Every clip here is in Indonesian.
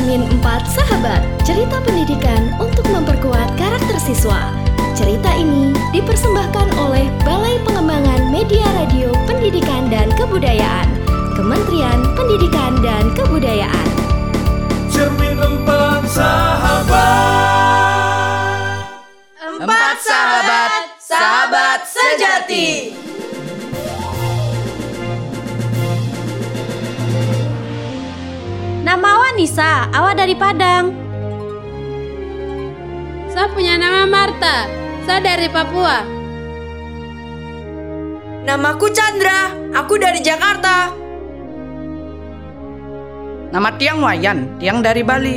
ngomongin 4 sahabat, cerita pendidikan untuk memperkuat karakter siswa. Cerita ini dipersembahkan oleh Balai Pengembangan Media Radio Pendidikan dan Kebudayaan, Kementerian Pendidikan dan Kebudayaan. Cermin 4 sahabat. 4 sahabat, sahabat sejati. Nama Awa Nisa, Awa dari Padang. Saya punya nama Marta, saya dari Papua. Namaku Chandra, aku dari Jakarta. Nama Tiang Wayan, Tiang dari Bali.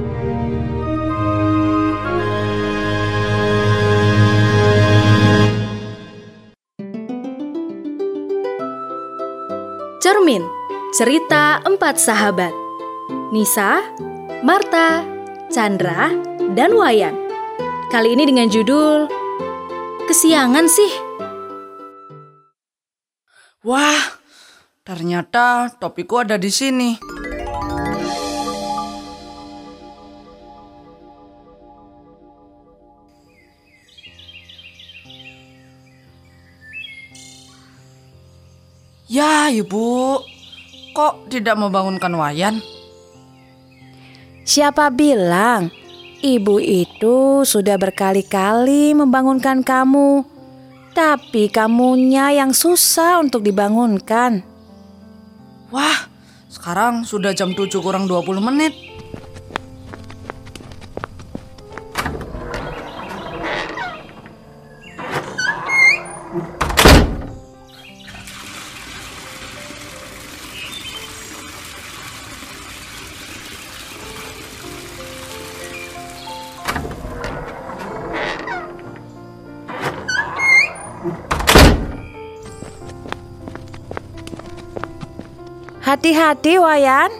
Cermin, cerita 4 sahabat. Nisa, Marta, Chandra, dan Wayan. Kali ini dengan judul Kesiangan sih. Wah, ternyata topiku ada di sini. Ya, Ibu. Kok tidak membangunkan Wayan? Siapa bilang? Ibu itu sudah berkali-kali membangunkan kamu, tapi kamunya yang susah untuk dibangunkan. Wah, sekarang sudah jam 7 kurang 20 menit. Hati-hati, Wayan.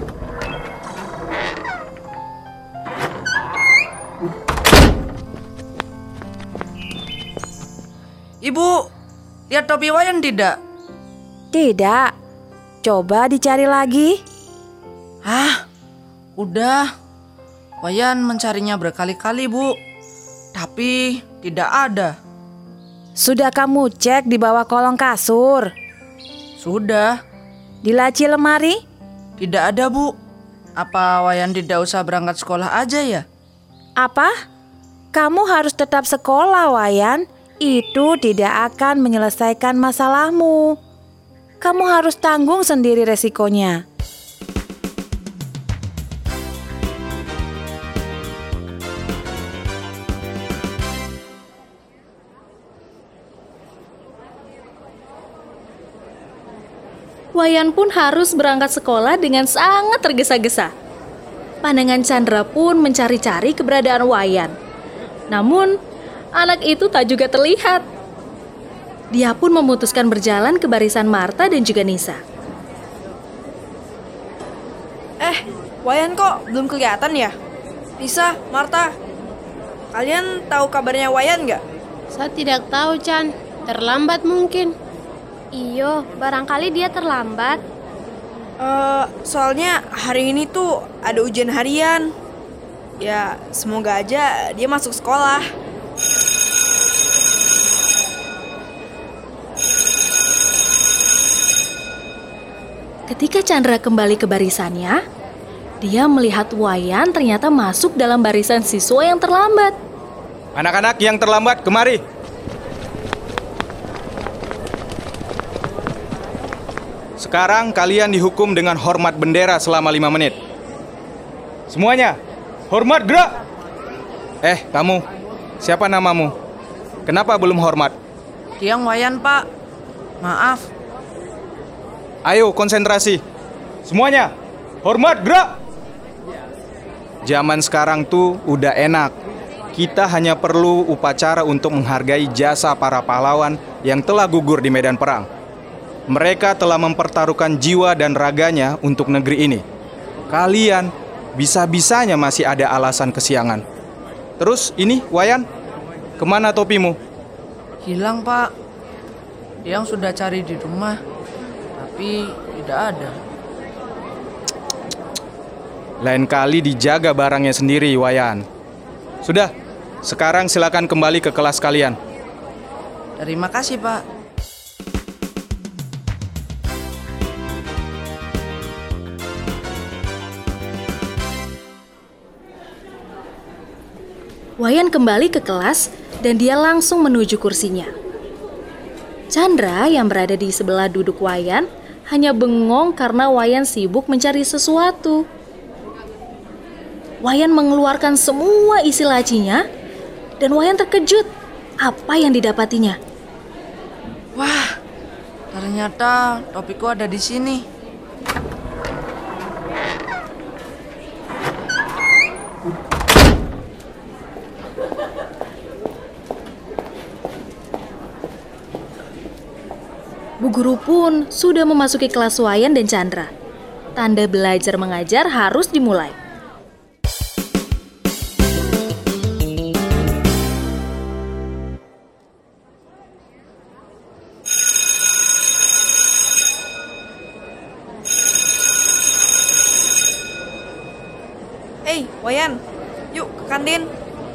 Ibu, lihat topi Wayan tidak? Tidak. Coba dicari lagi. Hah? Udah. Wayan mencarinya berkali-kali, Bu. Tapi tidak ada. Sudah kamu cek di bawah kolong kasur? Sudah. Di laci lemari? Tidak ada, Bu. Apa Wayan tidak usah berangkat sekolah aja ya? Apa? Kamu harus tetap sekolah, Wayan. Itu tidak akan menyelesaikan masalahmu. Kamu harus tanggung sendiri resikonya. Wayan pun harus berangkat sekolah dengan sangat tergesa-gesa. Pandangan Chandra pun mencari-cari keberadaan Wayan. Namun, anak itu tak juga terlihat. Dia pun memutuskan berjalan ke barisan Marta dan juga Nisa. Wayan kok belum kelihatan ya? Nisa, Marta, kalian tahu kabarnya Wayan nggak? Saya tidak tahu, Chan. Terlambat mungkin. Iyo, barangkali dia terlambat. Soalnya hari ini tuh ada ujian harian. Ya, semoga aja dia masuk sekolah. Ketika Chandra kembali ke barisannya, dia melihat Wayan ternyata masuk dalam barisan siswa yang terlambat. Anak-anak yang terlambat, kemari. Sekarang kalian dihukum dengan hormat bendera selama 5 menit. Semuanya, hormat gerak! Kamu, siapa namamu? Kenapa belum hormat? Tiang Wayan, Pak. Maaf. Ayo konsentrasi. Semuanya, hormat gerak! Zaman sekarang tuh udah enak. Kita hanya perlu upacara untuk menghargai jasa para pahlawan yang telah gugur di medan perang. Mereka telah mempertaruhkan jiwa dan raganya untuk negeri ini. Kalian bisa-bisanya masih ada alasan kesiangan. Terus ini, Wayan, kemana topimu? Hilang, Pak. Tiang sudah cari di rumah, tapi tidak ada. Lain kali dijaga barangnya sendiri, Wayan. Sudah, sekarang silakan kembali ke kelas kalian. Terima kasih, Pak. Wayan kembali ke kelas dan dia langsung menuju kursinya. Chandra yang berada di sebelah duduk Wayan hanya bengong karena Wayan sibuk mencari sesuatu. Wayan mengeluarkan semua isi lacinya dan Wayan terkejut apa yang didapatinya. Wah, ternyata topiku ada di sini. Bu guru pun sudah memasuki kelas Wayan dan Chandra. Tanda belajar mengajar harus dimulai. Hei, Wayan, yuk ke kantin.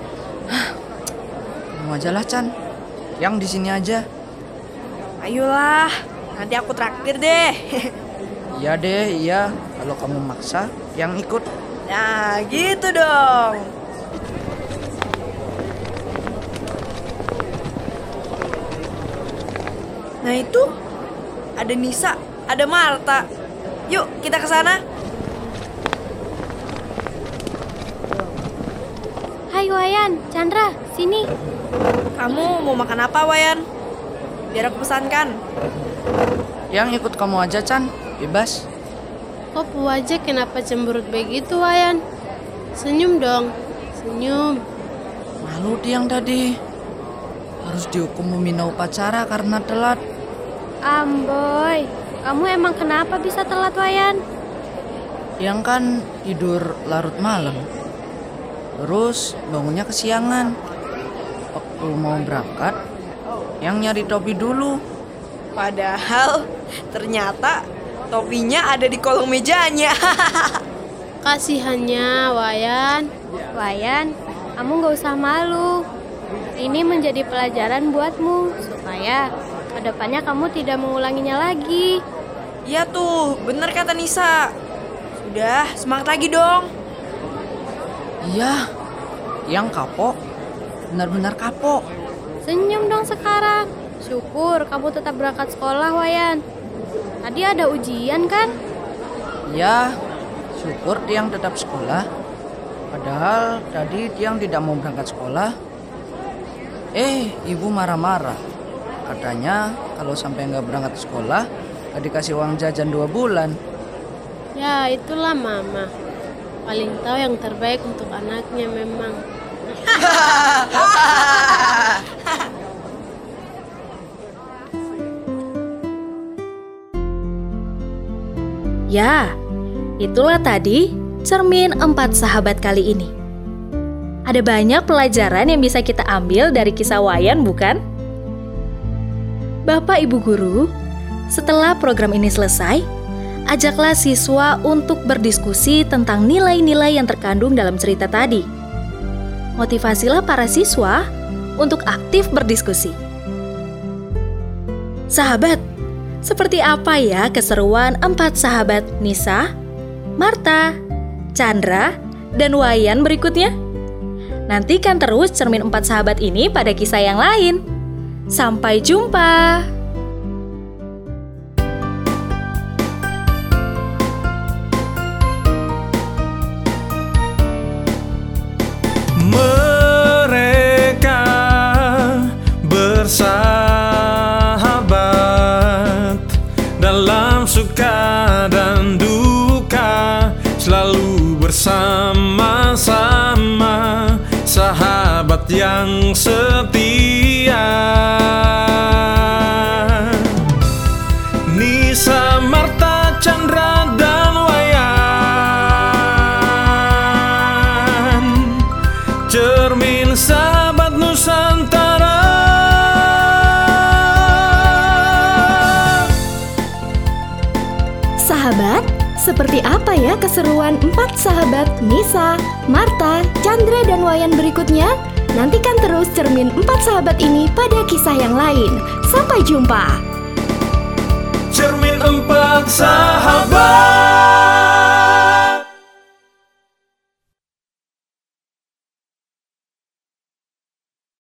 Kamu aja lah, Chan. Yang di sini aja. Ayolah, nanti aku traktir deh. Iya deh, iya. Kalau kamu maksa, yang ikut. Nah, gitu dong. Nah itu, ada Nisa, ada Marta. Yuk, kita ke sana. Hai Wayan, Chandra, sini. Kamu mau makan apa, Wayan? Biar aku pesankan. Yang ikut kamu aja, Chan. Bebas. Kok Bu aja kenapa cemberut begitu, Wayan? Senyum dong, senyum. Malu dia yang tadi. Harus dihukum membina upacara karena telat. Amboy, kamu emang kenapa bisa telat Wayan? Yang kan tidur larut malam. Terus bangunnya kesiangan. Waktu mau berangkat, yang nyari topi dulu. Padahal ternyata topinya ada di kolong mejanya. Kasihannya, Wayan. Wayan, kamu gak usah malu. Ini menjadi pelajaran buatmu supaya kedepannya kamu tidak mengulanginya lagi. Iya tuh, bener kata Nisa. Sudah, semangat lagi dong. Iya, yang kapok. Benar-benar kapok. Senyum dong sekarang. Syukur kamu tetap berangkat sekolah, Wayan. Tadi ada ujian kan? Iya, syukur Tiang tetap sekolah. Padahal tadi Tiang tidak mau berangkat sekolah. Ibu marah-marah. Katanya kalau sampai nggak berangkat sekolah, gak dikasih uang jajan 2 bulan. Ya, itulah Mama. Paling tahu yang terbaik untuk anaknya memang. Ya, itulah tadi cermin 4 sahabat kali ini. Ada banyak pelajaran yang bisa kita ambil dari kisah Wayan, bukan? Bapak Ibu Guru, setelah program ini selesai, ajaklah siswa untuk berdiskusi tentang nilai-nilai yang terkandung dalam cerita tadi. Motivasilah para siswa untuk aktif berdiskusi. Sahabat, seperti apa ya keseruan 4 sahabat Nisa, Marta, Chandra, dan Wayan berikutnya? Nantikan terus cermin 4 sahabat ini pada kisah yang lain. Sampai jumpa! Mereka bersahabat dalam suka dan duka, selalu bersama-sama, sahabat yang setia. Nisa, Marta, Chandra, dan Wayan, cermin sahabat Nusantara. Sahabat, Seperti apa ya keseruan 4 sahabat Nisa, Marta, Chandra, dan Wayan berikutnya? Nantikan terus cermin 4 sahabat ini pada kisah yang lain. Sampai jumpa. Cermin 4 sahabat.